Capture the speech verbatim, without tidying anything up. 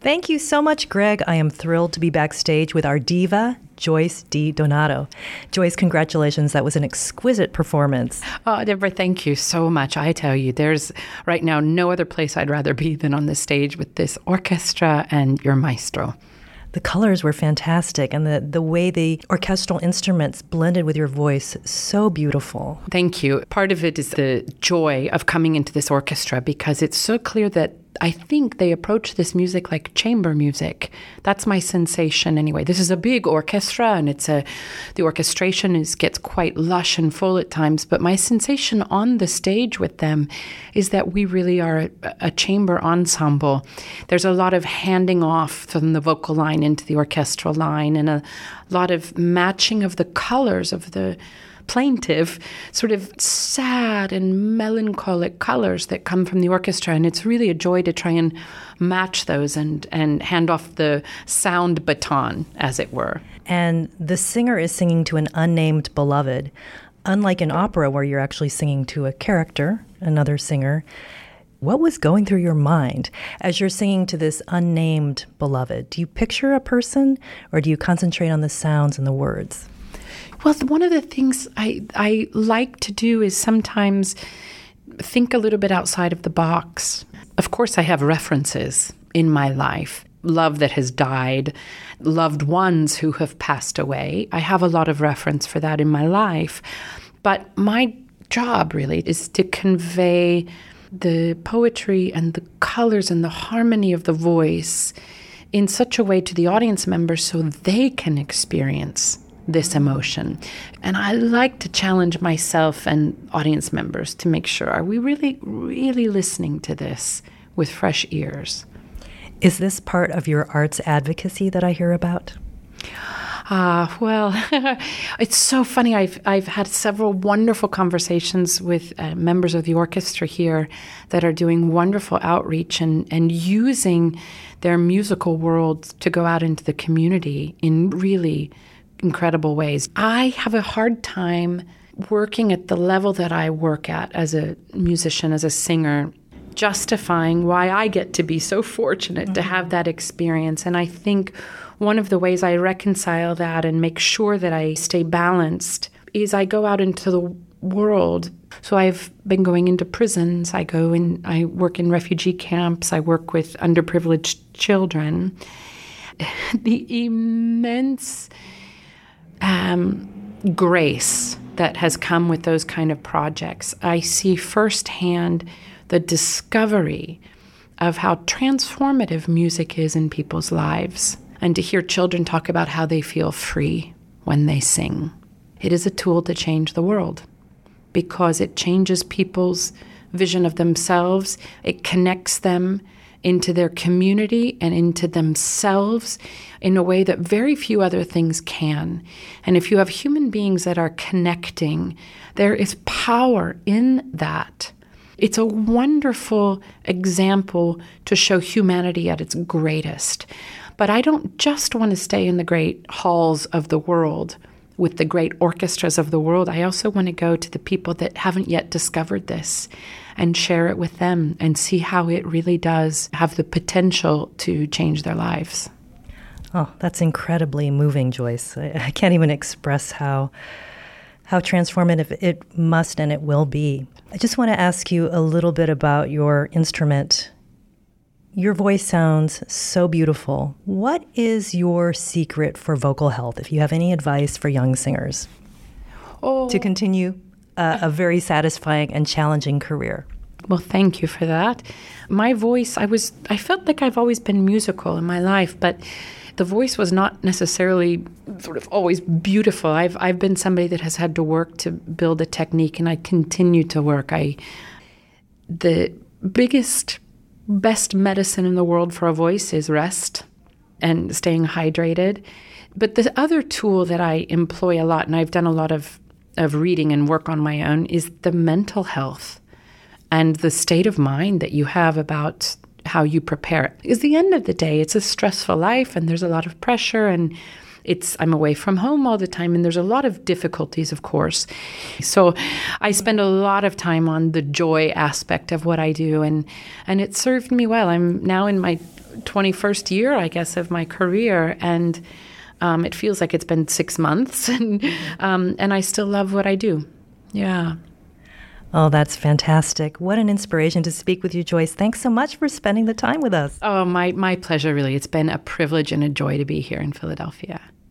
Thank you so much, Greg. I am thrilled to be backstage with our diva, Joyce DiDonato. Joyce, congratulations. That was an exquisite performance. Oh, Deborah, thank you so much. I tell you, there's right now no other place I'd rather be than on the stage with this orchestra and your maestro. The colors were fantastic, and the, the way the orchestral instruments blended with your voice, so beautiful. Thank you. Part of it is the joy of coming into this orchestra, because it's so clear that I think they approach this music like chamber music. That's my sensation anyway. This is a big orchestra, and it's a the orchestration is gets quite lush and full at times, but my sensation on the stage with them is that we really are a, a chamber ensemble. There's a lot of handing off from the vocal line into the orchestral line, and a lot of matching of the colors of the plaintive, sort of sad and melancholic colors that come from the orchestra. And it's really a joy to try and match those and, and hand off the sound baton, as it were. And the singer is singing to an unnamed beloved. Unlike an opera where you're actually singing to a character, another singer, what was going through your mind as you're singing to this unnamed beloved? Do you picture a person, or do you concentrate on the sounds and the words? Well, one of the things I, I like to do is sometimes think a little bit outside of the box. Of course, I have references in my life. Love that has died, loved ones who have passed away. I have a lot of reference for that in my life. But my job really is to convey the poetry and the colors and the harmony of the voice in such a way to the audience members so they can experience this emotion. And I like to challenge myself and audience members to make sure, are we really, really listening to this with fresh ears? Is this part of your arts advocacy that I hear about? Ah, uh, well, it's so funny. I've I've had several wonderful conversations with uh, members of the orchestra here that are doing wonderful outreach and, and using their musical world to go out into the community in really incredible ways. I have a hard time working at the level that I work at as a musician, as a singer, justifying why I get to be so fortunate mm-hmm. to have that experience. And I think one of the ways I reconcile that and make sure that I stay balanced is I go out into the world. So I've been going into prisons. I go in, I work in refugee camps. I work with underprivileged children. The immense Um, grace that has come with those kind of projects. I see firsthand the discovery of how transformative music is in people's lives, and to hear children talk about how they feel free when they sing. It is a tool to change the world because it changes people's vision of themselves. It connects them into their community and into themselves in a way that very few other things can. And if you have human beings that are connecting, there is power in that. It's a wonderful example to show humanity at its greatest. But I don't just want to stay in the great halls of the world with the great orchestras of the world. I also want to go to the people that haven't yet discovered this and share it with them and see how it really does have the potential to change their lives. Oh, that's incredibly moving, Joyce. I, I can't even express how how transformative it must and it will be. I just want to ask you a little bit about your instrument. Your voice sounds so beautiful. What is your secret for vocal health, if you have any advice for young singers oh. to continue a, a very satisfying and challenging career? Well, thank you for that. My voice, I was, I felt like I've always been musical in my life, but the voice was not necessarily sort of always beautiful. I've I've been somebody that has had to work to build a technique, and I continue to work. I the biggest, best medicine in the world for a voice is rest and staying hydrated. But the other tool that I employ a lot, and I've done a lot of, of reading and work on my own, is the mental health and the state of mind that you have about how you prepare it. Because at the end of the day, it's a stressful life and there's a lot of pressure, and it's I'm away from home all the time, and there's a lot of difficulties, of course. So I spend a lot of time on the joy aspect of what I do, and and it served me well. I'm now in my twenty-first year, I guess, of my career, and um, it feels like it's been six months, and um, and I still love what I do. Yeah. Oh, that's fantastic. What an inspiration to speak with you, Joyce. Thanks so much for spending the time with us. Oh, my, my pleasure, really. It's been a privilege and a joy to be here in Philadelphia.